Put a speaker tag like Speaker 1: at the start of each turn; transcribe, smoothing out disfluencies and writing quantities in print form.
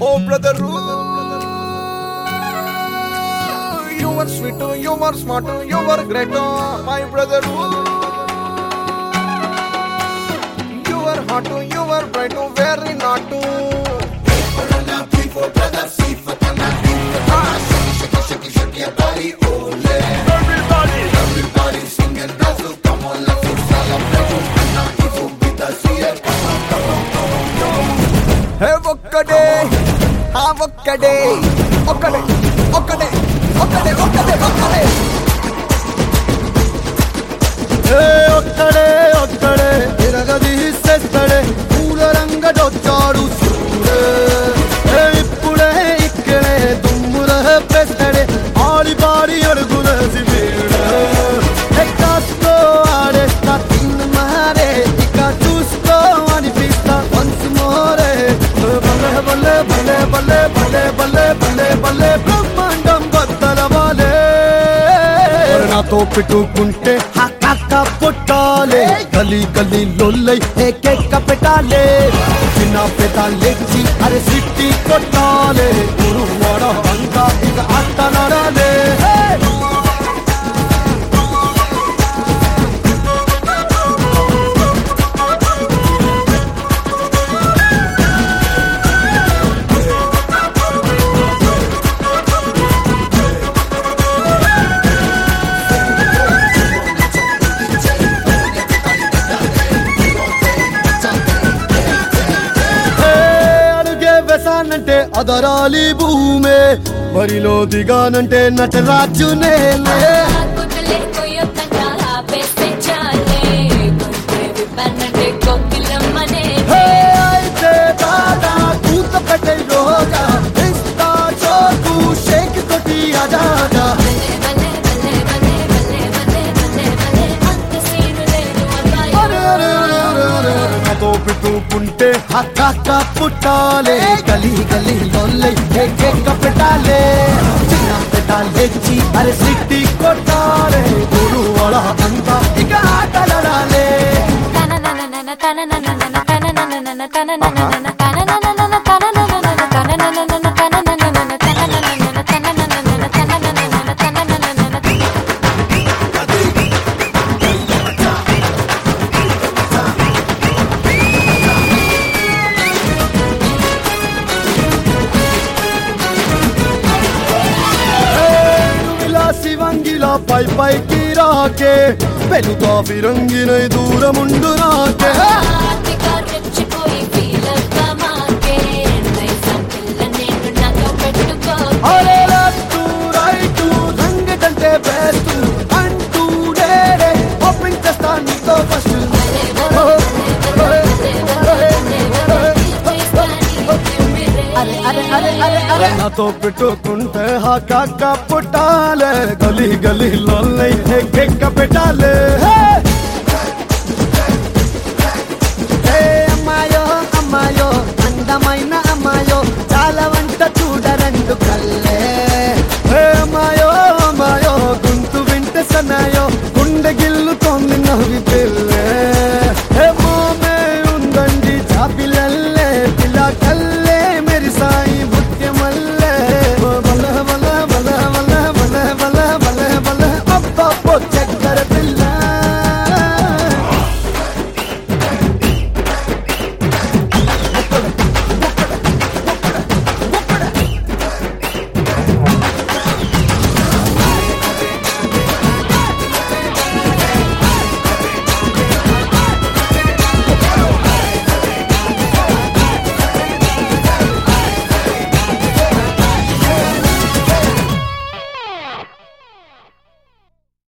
Speaker 1: Oh brother, you were sweet, you were smart, you were great, my brother. You were hot, you were bright, very not. Everybody sing and dance, come on, let's celebrate. If you beat the sea, come on. Hey, ఒక్కడే ఒక్కడే ఒక్కడే ఒక్కడే ఒక్కడే ఒక్కడే ఒక్కడే
Speaker 2: ఒక్కడే ఒక్కడే తిరగదీసేస్తాడే పూల రంగడొచ్చాడు చూడే ఇప్పుడే ఇక్కడే దుమ్ముల పెస్తాడే ఆడి పాడి అడుగులేసి వీడే కాస్తో ఆడేస్తా తిన్ను మారే ఇక చూసుకో అనిపిస్తా వన్స్ మోరే బల్లే బల్లే బల్లే బల్లే బల్లే బల్లే బల్లే బ్రహ్మాండం బద్దలవాలే నాతో పెట్టుకుంటే హక్క పుట్టాలే గలీ గలీ లొల్లై ఏకేక పెట్టాలే చిన్న పెదాలేచి అరే సిట్టి కొట్టాలే ఊరు వాడ అంతా ఇక ఆట నడాలే అంటే అదరాలి భూమే బరిలో దిగానంటే నటరాజునే అయితే దాదా కూత పెట్టే రోజా ఇస్తా చోటు షేక్ తోటి అదాదా నాతో పెట్టుకుంటే హక్క పుట్టాలే గలీ గలీ లొల్లై ఏకేక పెట్టాలే చిన్న పెట్టాలేచి అరే సిట్టి కొట్టాలే ఊరు వాడ అంతా ఇక ఆటలాడాలే శివంగిలా పై పైకి రాకే పెనుతో ఫిరంగినై దూరముండు నాకే అరే లెఫ్ట్ రైట్ రంగటంటే బెస్ట్ అంటూ డేరే ఓపెన్ చేస్తా నీతో ఫస్ట్ నాతో పెట్టుకుంటే హక్క పుట్టాలే గలీ గలీ లొల్లై ఏకేక పెట్టాలే అమ్మాయో అమ్మాయో అందమైన అమ్మాయో చాలా వంట చూడరండు కల్లే అమ్మాయో అమ్మాయో గొంతు వింటే సన్నాయో గుండె గిల్లుతోంది నవ్వి పిల్ల